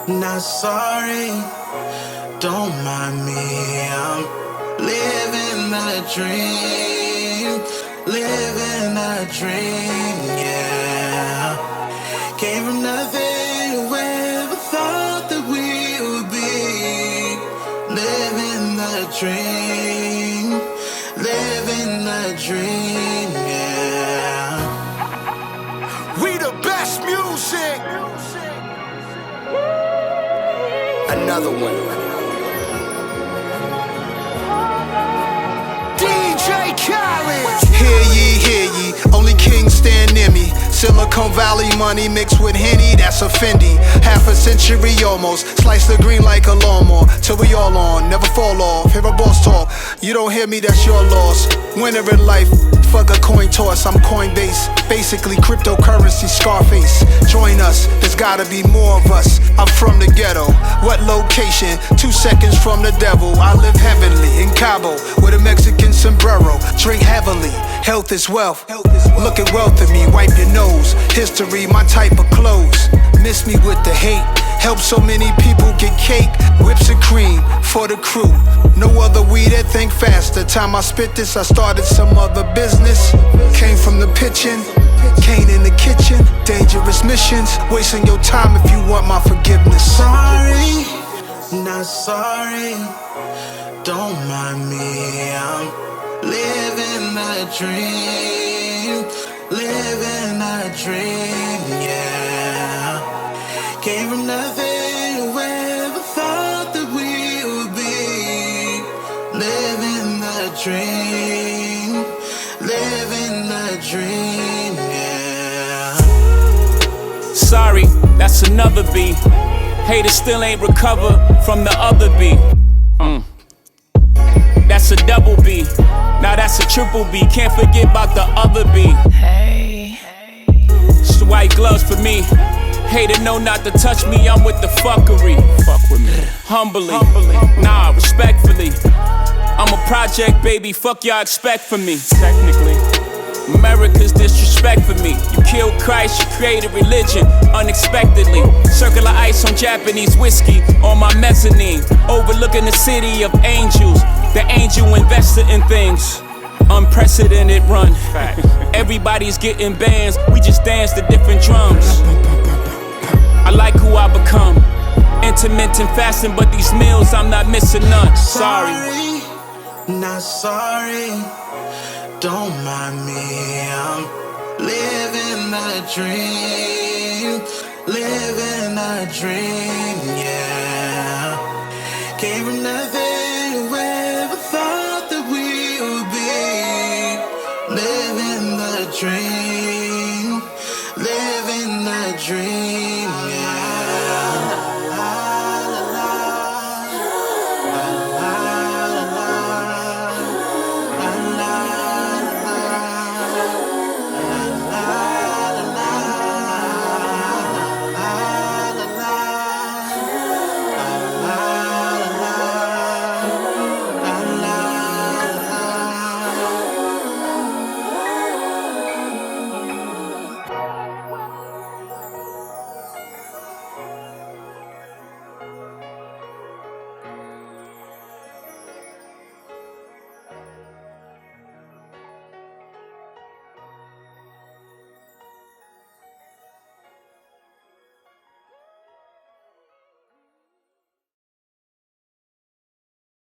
Not sorry, don't mind me. I'm living a dream, living a dream, yeah. Came from nothing, whoever thought that we would be. Living a dream, living a dream, yeah. We the best music. Another one. DJ Khaled. Hear ye, only kings stand near me. Silicon Valley money mixed with Henny, that's a Fendi. Half a century almost, slice the green like a lawnmower. Till we all on, never fall off. Hear a boss talk, you don't hear me, that's your loss. Winner in life, fuck a coin toss, I'm Coinbase. Basically cryptocurrency, Scarface. Join us, there's gotta be more of us. I'm from the ghetto, what location? 2 seconds from the devil. I live heavenly in Cabo with a Mexican sombrero. Drink heavily, health is wealth. Look at wealth in me, wipe your nose. History, my type of clothes. Miss me with the hate. Help so many people get cake, whips and cream for the crew. No other weed that think faster. Time I spit this, I started some other business. Came from the pitching, Kane in the kitchen. Dangerous missions, wasting your time if you want my forgiveness. Sorry, not sorry, don't mind me. I'm living a dream, living a dream, yeah. Came from nothing, whoever thought that we would be. Living a dream, living a dream, yeah. Sorry, that's another B. Haters still ain't recovered from the other B. That's a double B. Now that's a triple B. Can't forget about the other B. Hey. It's the white gloves for me. Hater know not to touch me, I'm with the fuckery. Fuck with me. Humbly. Nah, respectfully. I'm a project, baby, fuck y'all expect from me. Technically. America's disrespect for me. You killed Christ, you created religion unexpectedly. Circular ice on Japanese whiskey on my mezzanine. Overlooking the city of angels. The angel invested in things. Unprecedented run. Everybody's getting bands, we just dance to different drums. I like who I become. Intermittent fasting, but these meals I'm not missing none. Sorry, not sorry, don't mind me. I'm living a dream, living a dream, yeah. Came from nothing, whoever thought that we would be. Living the dream.